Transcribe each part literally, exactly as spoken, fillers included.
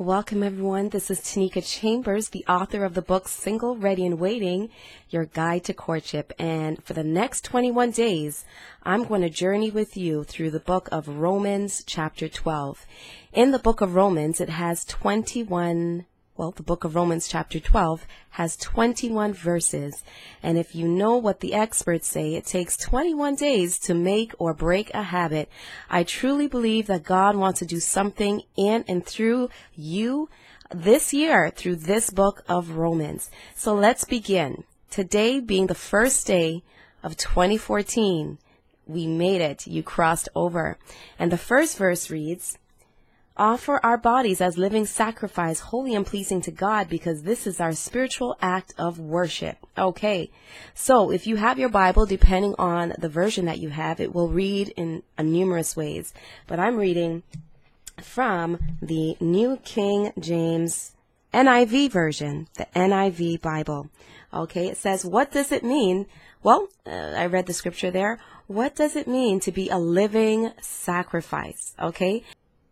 Welcome, everyone. This is Tanika Chambers, the author of the book Single, Ready, and Waiting, Your Guide to Courtship. And for the next twenty-one days, I'm going to journey with you through the book of Romans, chapter twelve. In the book of Romans, it has twenty-one, well, the book of Romans, chapter twelve, has twenty-one verses. And if you know what the experts say, it takes twenty-one days to make or break a habit. I truly believe that God wants to do something in and through you this year through this book of Romans. So let's begin. Today being the first day of twenty fourteen, we made it. You crossed over. And the first verse reads, "Offer our bodies as living sacrifice, holy and pleasing to God, because this is our spiritual act of worship." Okay, so if you have your Bible, depending on the version that you have, it will read in uh, numerous ways. But I'm reading from the New King James N I V version, the N I V Bible. Okay, it says, what does it mean? Well, uh, I read the scripture there. What does it mean to be a living sacrifice? Okay.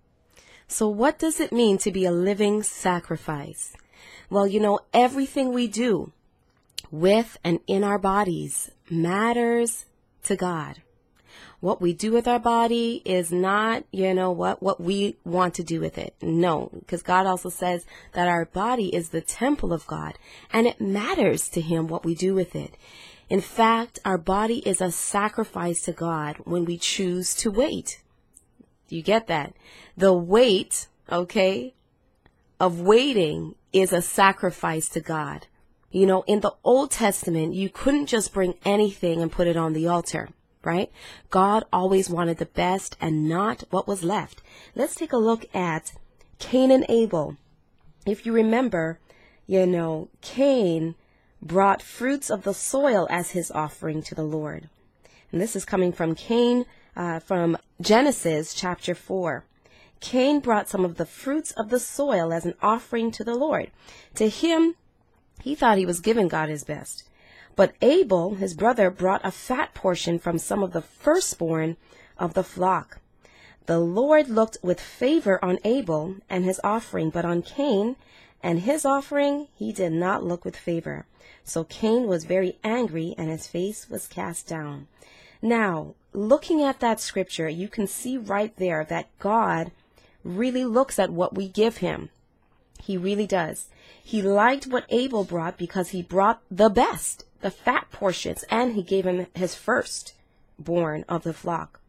So what does it mean to be a living sacrifice? Well, you know, everything we do with and in our bodies matters to God. What we do with our body is not, you know, what, what we want to do with it. No, because God also says that our body is the temple of God, and it matters to Him what we do with it. In fact, our body is a sacrifice to God when we choose to wait. You get that? The wait, okay, of waiting is a sacrifice to God. You know, in the Old Testament, you couldn't just bring anything and put it on the altar, right? God always wanted the best and not what was left. Let's take a look at Cain and Abel. If you remember, you know, Cain brought fruits of the soil as his offering to the Lord. And this is coming from Cain, uh, from Genesis chapter four. Cain brought some of the fruits of the soil as an offering to the Lord. To him, he thought he was giving God his best. But Abel, his brother, brought a fat portion from some of the firstborn of the flock. The Lord looked with favor on Abel and his offering, but on Cain and his offering he did not look with favor. So Cain was very angry, and his face was cast down. Now, looking at that scripture, you can see right there that God really looks at what we give him. He really does. He liked what Abel brought because he brought the best, the fat portions, and he gave him his firstborn of the flock.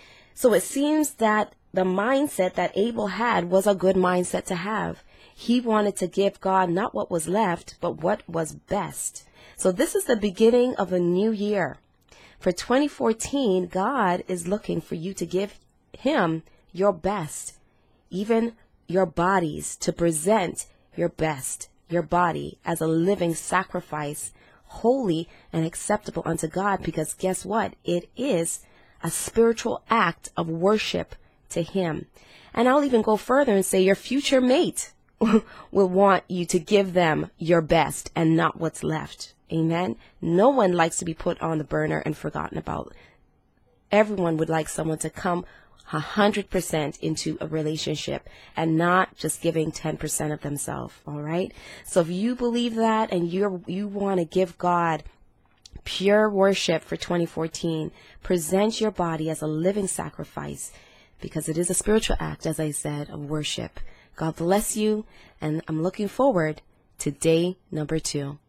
So it seems that the mindset that Abel had was a good mindset to have. He wanted to give God not what was left, but what was best. So this is the beginning of a new year. For twenty fourteen, God is looking for you to give him your best, even your bodies, to present your best, your body as a living sacrifice, holy and acceptable unto God, because guess what? It is a spiritual act of worship to him. And I'll even go further and say your future mate will want you to give them your best and not what's left. Amen. No one likes to be put on the burner and forgotten about. Everyone would like someone to come one hundred percent into a relationship and not just giving ten percent of themselves. All right. So if you believe that and you're, you want to give God pure worship for twenty fourteen, present your body as a living sacrifice, because it is a spiritual act, as I said, of worship. God bless you. And I'm looking forward to day number two.